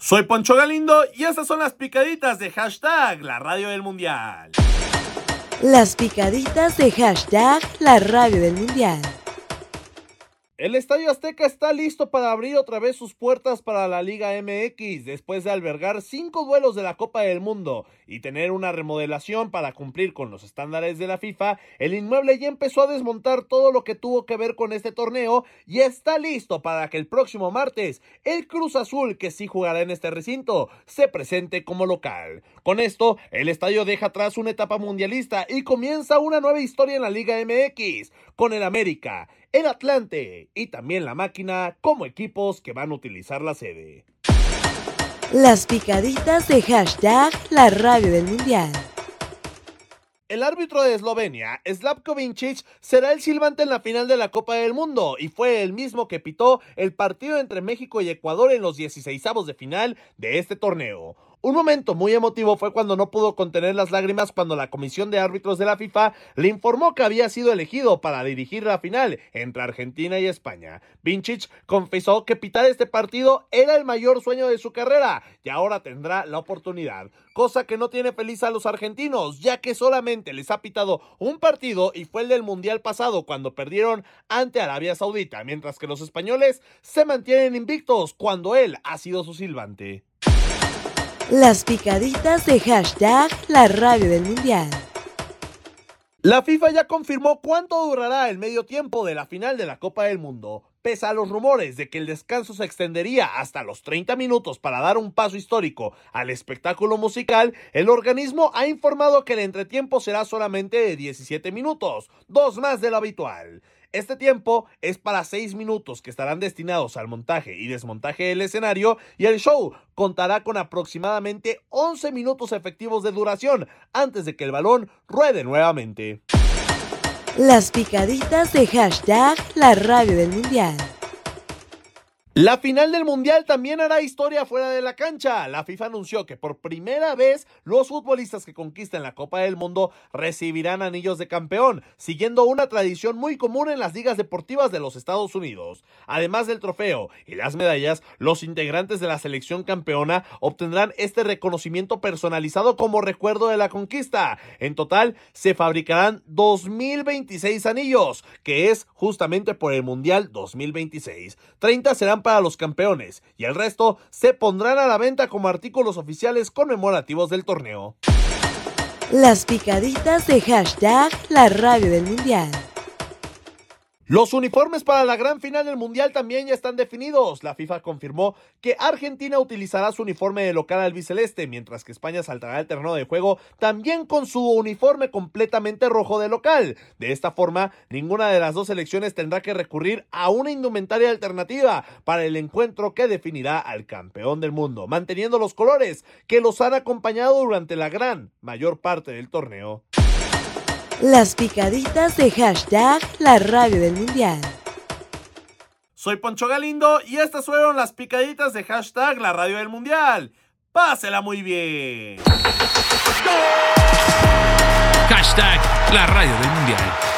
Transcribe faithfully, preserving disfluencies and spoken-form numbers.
Soy Poncho Galindo y estas son las picaditas de hashtag La Radio del Mundial. Las picaditas de hashtag La Radio del Mundial. El Estadio Azteca está listo para abrir otra vez sus puertas para la Liga M X después de albergar cinco duelos de la Copa del Mundo y tener una remodelación para cumplir con los estándares de la FIFA. El inmueble ya empezó a desmontar todo lo que tuvo que ver con este torneo y está listo para que el próximo martes el Cruz Azul, que sí jugará en este recinto, se presente como local. Con esto, el estadio deja atrás una etapa mundialista y comienza una nueva historia en la Liga M X, con el América, el Atlante y también la Máquina como equipos que van a utilizar la sede. Las picaditas de hashtag La Radio del Mundial. El árbitro de Eslovenia, Slavko Vincic, será el silbante en la final de la Copa del Mundo y fue el mismo que pitó el partido entre México y Ecuador en los dieciseisavos de final de este torneo. Un momento muy emotivo fue cuando no pudo contener las lágrimas cuando la comisión de árbitros de la FIFA le informó que había sido elegido para dirigir la final entre Argentina y España. Vincic confesó que pitar este partido era el mayor sueño de su carrera y ahora tendrá la oportunidad, cosa que no tiene feliz a los argentinos, ya que solamente les ha pitado un partido y fue el del Mundial pasado cuando perdieron ante Arabia Saudita, mientras que los españoles se mantienen invictos cuando él ha sido su silbante. Las picaditas de hashtag La Radio del Mundial. La FIFA ya confirmó cuánto durará el medio tiempo de la final de la Copa del Mundo. Pese a los rumores de que el descanso se extendería hasta los treinta minutos para dar un paso histórico al espectáculo musical, el organismo ha informado que el entretiempo será solamente de diecisiete minutos, dos más de lo habitual. Este tiempo es para seis minutos que estarán destinados al montaje y desmontaje del escenario y el show contará con aproximadamente once minutos efectivos de duración antes de que el balón ruede nuevamente. Las picaditas de hashtag La Radio del Mundial. La final del Mundial también hará historia fuera de la cancha. La FIFA anunció que por primera vez los futbolistas que conquisten la Copa del Mundo recibirán anillos de campeón, siguiendo una tradición muy común en las ligas deportivas de los Estados Unidos. Además del trofeo y las medallas, los integrantes de la selección campeona obtendrán este reconocimiento personalizado como recuerdo de la conquista. En total, se fabricarán dos mil veintiséis anillos, que es justamente por el Mundial dos mil veintiséis. treinta serán para los campeones y el resto se pondrán a la venta como artículos oficiales conmemorativos del torneo. Las picaditas de hashtag La Radio del Mundial. Los uniformes para la gran final del Mundial también ya están definidos. La FIFA confirmó que Argentina utilizará su uniforme de local albiceleste, mientras que España saltará al terreno de juego también con su uniforme completamente rojo de local. De esta forma, ninguna de las dos selecciones tendrá que recurrir a una indumentaria alternativa para el encuentro que definirá al campeón del mundo, manteniendo los colores que los han acompañado durante la gran mayor parte del torneo. Las picaditas de hashtag La Radio del Mundial. Soy Poncho Galindo y estas fueron las picaditas de hashtag La Radio del Mundial. ¡Pásela muy bien! Hashtag La Radio del Mundial.